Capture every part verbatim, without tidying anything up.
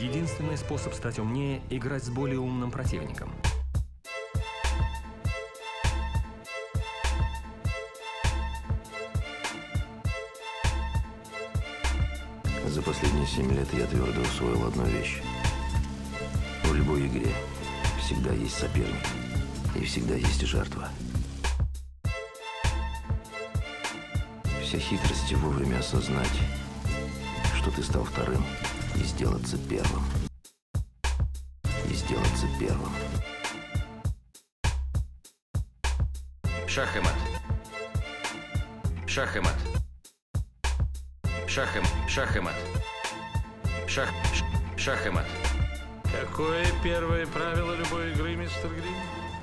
Единственный способ стать умнее – играть с более умным противником. За последние семь лет я твердо усвоил одну вещь. В любой игре всегда есть соперник и всегда есть жертва. Вся хитрость вовремя осознать, что ты стал вторым, и сделаться первым. И сделаться первым. Шах и мат. Шах и мат. Шах и, шах и мат. Шах, ш, шах и мат. Какое первое правило любой игры, мистер Грин?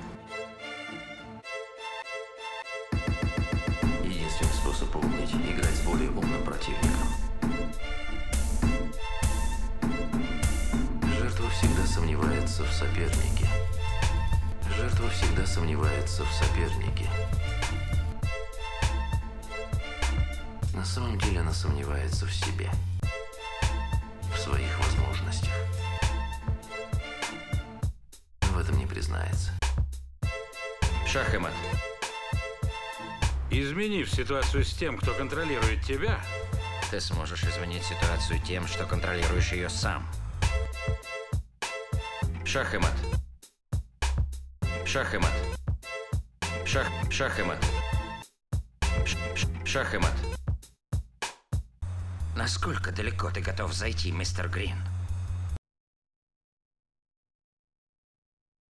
Единственный способ умнеть – играть с более умным противником. Жертва всегда сомневается в сопернике. Жертва всегда сомневается в сопернике. На самом деле она сомневается в себе, в своих возможностях. В этом не признается. Шах и мат. Изменив ситуацию с тем, кто контролирует тебя, Ты сможешь изменить ситуацию тем, что контролируешь ее сам. Шах и мат. Шах и мат. Шах, шах и мат. Ш, ш, шах и мат. Насколько далеко ты готов зайти, мистер Грин?